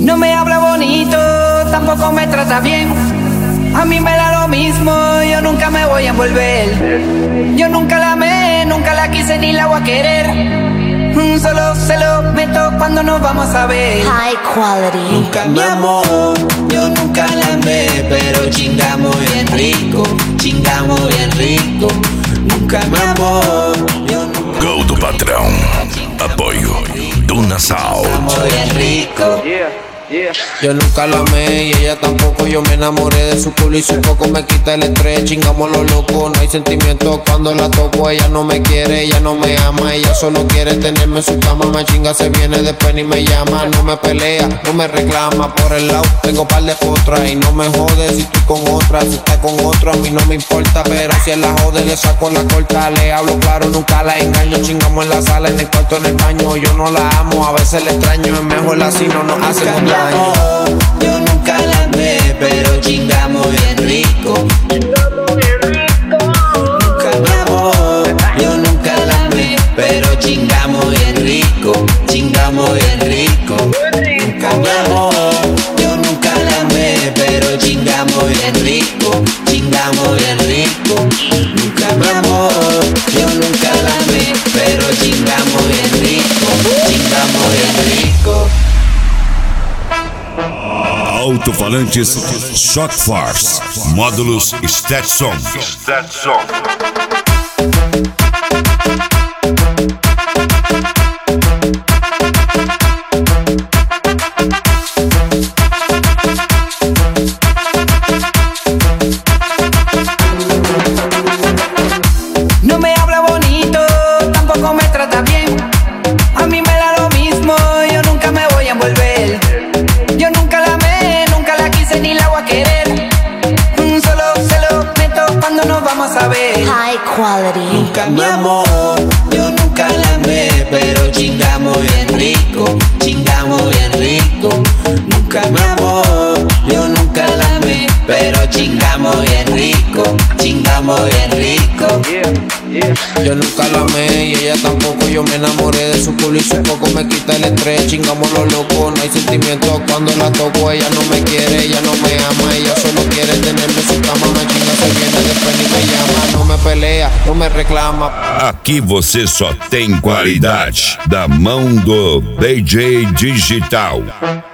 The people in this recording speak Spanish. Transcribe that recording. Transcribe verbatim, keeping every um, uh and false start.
No me habla bonito, tampoco me trata bien. A mí me da lo mismo, yo nunca me voy a envolver. Yo nunca la amé, nunca la quise ni la voy a querer. Mm, Solo se lo meto cuando nos vamos a ver. High quality. Nunca me amó, yo nunca la amé, pero chingamos bien rico, chingamos bien rico. Nunca me amó, yo nunca. Gol do Patrão. Apoio Duna Sound. Chingamos bien rico. Yo nunca la amé y ella tampoco. Yo me enamoré de su culo y su poco me quita el estrés. Chingamos lo loco, no hay sentimientos cuando la toco. Ella no me quiere, ella no me ama. Ella solo quiere tenerme en su cama. Me chinga, se viene después ni me llama. No me pelea, no me reclama. Por el lado tengo par de otras y no me jode si estoy con otra. Si está con otro a mí no me importa, pero si él la jode le saco la corta. Le hablo claro, nunca la engaño. Chingamos en la sala, en el cuarto, en el baño. Yo no la amo, a veces le extraño. Es mejor así, no nos hacemos daño. Yo nunca la amé, pero chingamos bien rico. Nunca me amó, yo nunca la amé, pero chingamos bien rico, chingamos bien rico. Nunca me amó, yo nunca la amé, pero chingamos bien rico, chingamos bien rico. Nunca me amó, yo nunca la amé, pero chingamos bien rico, chingamos bien rico. Alto-falantes Shock Force. Módulos Stetson. Stetson. No me habla bonito, tampoco me trata bien. A mí me da lo mismo, yo nunca me voy a envolver. Yo nunca la amé, nunca la quise ni la voy a querer. Mm, Solo se lo meto cuando nos vamos a ver. High quality. Nunca me amó, yo nunca la amé, pero chingamos bien rico, chingamos bien rico. Nunca me amó, yo nunca la amé, pero chingamos bien rico, chingamos bien rico. Yo nunca la amé y ella tampoco. Yo me enamoré de su culo y su poco me quita el estrés. Chingamos lo loco, no hay sentimientos cuando la toco. Ella no me quiere, ella no me ama. Ella solo quiere tenerme en su cama. Me chinga, se viene después ni me llama. No me pelea, no me reclama. Aqui você só tem qualidade da mão do D J Digital.